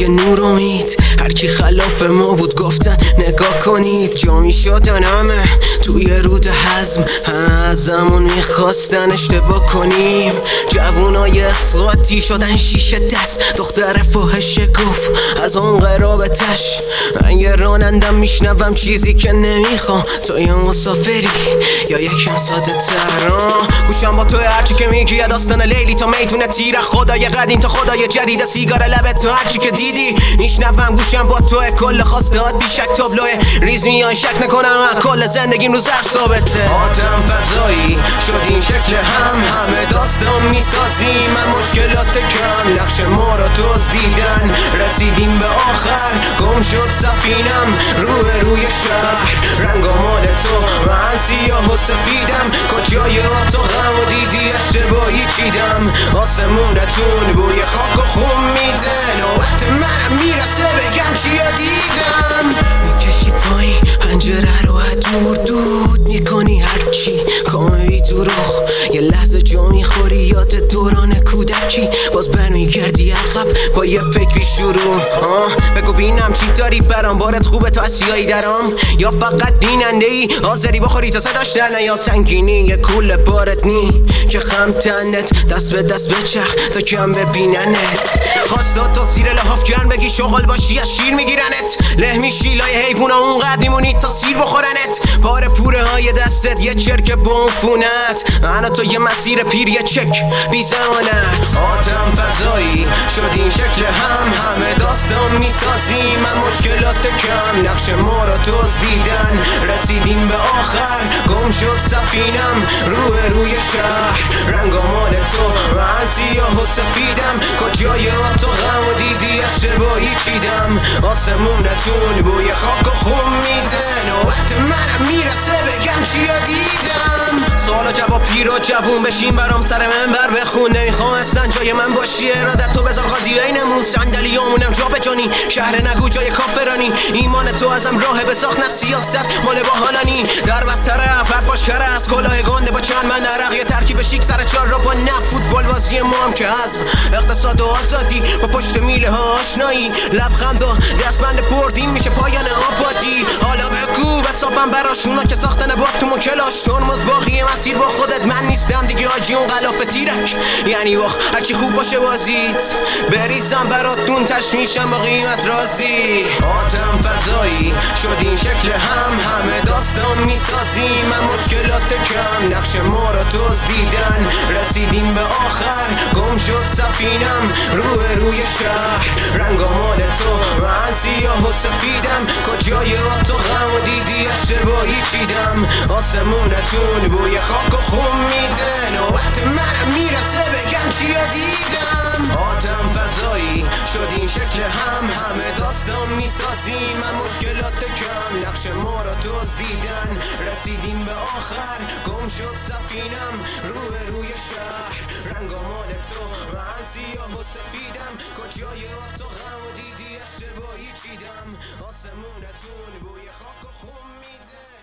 های نور و امید، هر کی خلاف ما بود گفتن نگاه کنید. جا می شدن همه توی رود حزم، ازمون میخواستن اشتباه کنیم. جوونای اسقاطی شدن شیشه دست، دختر فاحشه گفت از اون قرابتش. من یه رانندم میشنوم چیزی که نمیخوام، تو یه مسافری یا یکم ساده تر. گوشم با تو هرچی که میگی، داستان لیلی تا میتونه تیره، خدای قدیم تا خدای جدید، سیگار لبت تو هرچی که دیدی میشنوم. گوشم با تو کل خواستهات بیشک تابلوه ریز میان، شک نکنم من کل زندگیم رو ظرف ثابته. آدم فضایی شدیم شکل همه داستان میسازیم، من مشکلات کم نقش ما را دزدیدن. رسیدیم به آخر گم شد سفینم روی شهر، رنگ و مال تو من سیاه و سفیدم. کجای اتاقم و دیدی اشتباهی چیدم، آسمونتون بوی خاک و خون میده. نوبت منم میرسه بگم چیا دیدم. میکشی پایین پنجره رو دور دود میکنی، هرچی کاملی دروغ یه لحظه جا میخوری یاد دوران کودکی، باز برمیگردی عقب با یه فکری شروع. بگو بینم چی داری برام، بارت خوبه تا اسیایی درام، یا فقط بیننده ای حاضری بخوری تا صداش در نیا. سنگینی یه کول بارت نی که خم تنت، دست به دست بچرخ تا کم ببیننت. خواستاد تا زیر لحاف گرم بگی شغل باشی از شیر میگیرنت، له میشی لای حیوونا اونقدر میمونی تا سیر بخورنت. پاره پوره های دستت یه چرک بونفونت، انا تو یه مسیر پیر یه چک بی زمانت. آدم فضایی شدیم شکل همه داستان میسازیم، من مشکلات کم نقش ما را دزدیدن. رسیدیم به آخر گم شد سفینم روی شهر، رنگ و مال تو من سیاه و سفیدم. کجای اتاقم و دیدی اشتباهی چیدم، آسمونتون بوی خاک و خون میده. نوبت منم میرسه بگم چیا دیدم. سوال جواب پیر و جوون بشین برام سر منبر بخون، نمیخوام اصلا جای من باشی، ارادت تو بذار قاضی بینمون. صندلیامونم جا بجانی، شهر نگو جای کافرانی، ایمان تو ازم راه بساخت نه سیاست مال باحالانی. در بس طرف حرفاش کره از کلاه گنده با چند من درق، یه ترکیب شیک سر چار رو با نه فوتبال بازی ما هم که حزم. اقتصاد و آزادی با پشت میله ها آشنایی، لبخند و دستبند بردیم میشه پایان آبادی. حالا بگو بسابم براشونا که ساختن با تو مکلاش، ترمز باقی مسیر با خودت من نیستم دیگه آجی اون غلاف تیرک. یعنی واخ هرچی خوب باشه بازیت بریزم براتون تشمیشم با قیمت رازی. آدم فضایی شدیم شکل همه داستان میسازیم، من مشکلات کم نقش ما را دزدیدن. رسیدیم به آخر گم شد سفینم روی شهر، رنگ و مال تو من سیاه و سفیدم. کجای اتاقم و دیدی اشتباهی چیدم، آسمونتون بوی خاک و خون میده. نوبت منم میرسه بگم چیا دیدم. آدم فضایی شدیم شکل همه داستان میسازیم، من مشکلات کم نقش ما را دزدیدن. رسیدیم به آخر گم شد سفینم روی شهر، رنگ و مال تو من سیاه و سفیدم. کجای اتاقم و دیدی اشتباهی چیدم، آسمونتون بوی خاک و خون میده.